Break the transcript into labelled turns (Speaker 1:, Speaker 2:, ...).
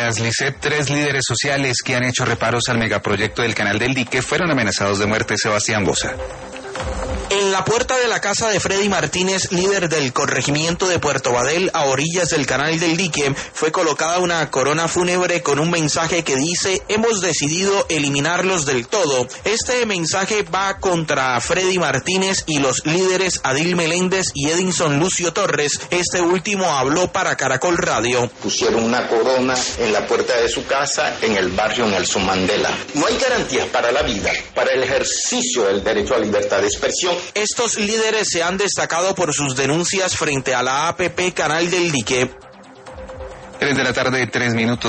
Speaker 1: días, Lisset. 3 líderes sociales que han hecho reparos al megaproyecto del Canal del Dique fueron amenazados de muerte. Sebastián Boza.
Speaker 2: En la puerta de la casa de Freddy Martínez, líder del corregimiento de Puerto Badel, a orillas del Canal del Dique, fue colocada una corona fúnebre con un mensaje que dice: hemos decidido eliminarlos del todo. Este mensaje va contra Freddy Martínez y los líderes Adil Meléndez y Edinson Lucio Torres. Este último habló para Caracol Radio.
Speaker 3: Pusieron una corona en la puerta de su casa en el barrio Nelson Mandela. No hay garantías para la vida, para el ejercicio del derecho a libertad de expresión.
Speaker 2: Estos líderes se han destacado por sus denuncias frente a la APP Canal del Dique.
Speaker 1: 3 de la tarde, 3 minutos.